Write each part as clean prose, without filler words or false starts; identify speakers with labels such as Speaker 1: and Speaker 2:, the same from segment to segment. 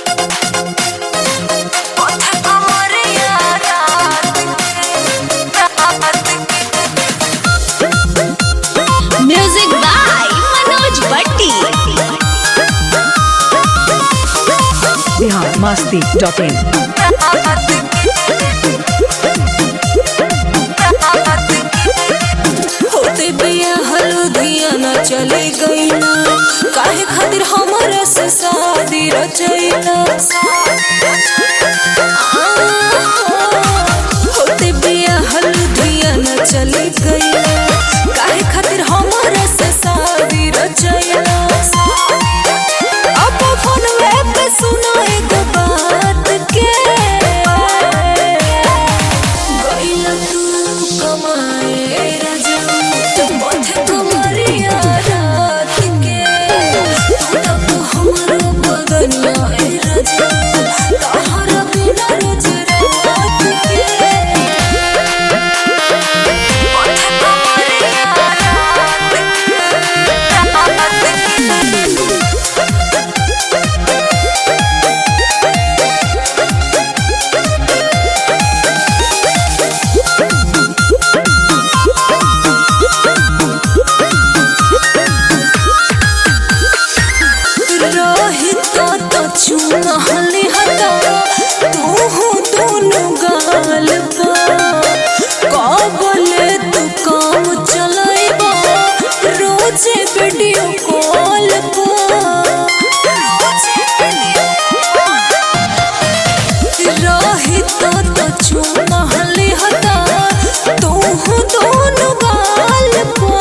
Speaker 1: Music by Manoj Bhatti.
Speaker 2: biharmasti.in।
Speaker 3: होते बिया हल्दियाना चले गईला, काहे खातिर हमरा से शादी रचैला। होते बिया हल्दियाना चले गईला, काहे खातिर हमरा से शादी रचैला। अब फोनवे पे सुनो एक बात के, गईला तू कमाए राजा, माथे कमरिया रात के। तू हमरो बदनिया ए राजा, तहरा बिना रोज रात के। माथे कमरिया रात के। चुनहले हटा तू दोनों गाल पा, कबले तू काम चलाइबा रोजे वीडियो कॉल पा। रही तो चुनहले हटा तू दोनों गाल पा,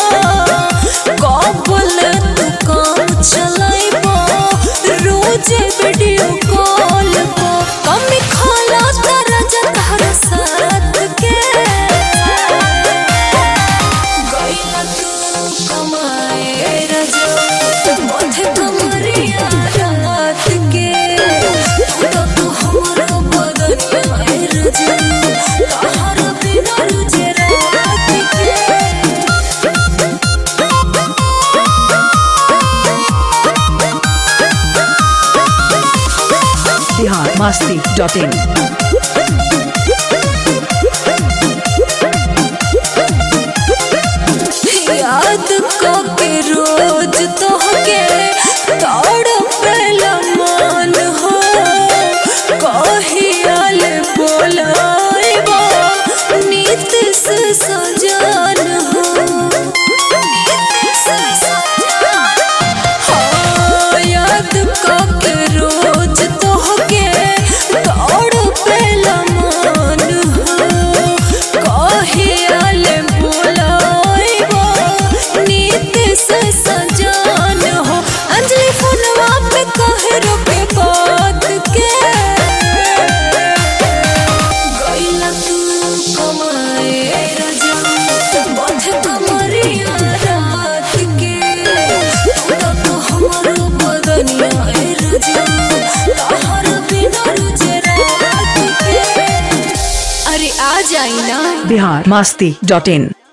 Speaker 3: कबले तू काम चलाइबा रोजे वीडियो कॉल पा। कमी खाला तारा जतहरा साथ के, गईला तू कमाए राजा, माथे कमरिया रात के। तू हमरो बदनिया ए राजा, तहरा बिना रोज रात के।
Speaker 2: biharmasti.in।
Speaker 3: याद के रोज तोहके तड़पेला मन हो, कहियाल बोलाइबा नीत से सजान हो। हाँ, याद के रोज तोहके तड़पेला मन हो, कहियाल बोलाइबा नीत से सजान हो। अंजलि फोनवा पे कहे रोके बात के, गईला तू कमाए राजा, माथे कमरिया रात के। तू हमरो बदनिया ए राजा, तहरा बिना रोज रात के। अरे आ जाई ना।
Speaker 2: biharmasti.in।